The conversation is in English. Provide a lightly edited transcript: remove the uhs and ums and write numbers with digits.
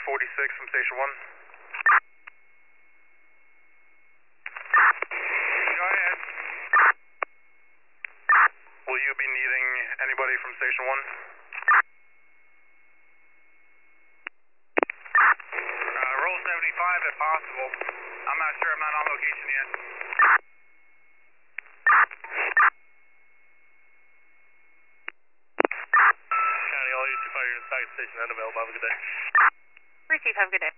46 from Station 1. Go ahead. Will you be needing anybody from Station 1? Roll 75 if possible. I'm not sure, I'm not on location yet. County, all 225 units back at Station Annabelle. Have a good day. Receive, have a good day.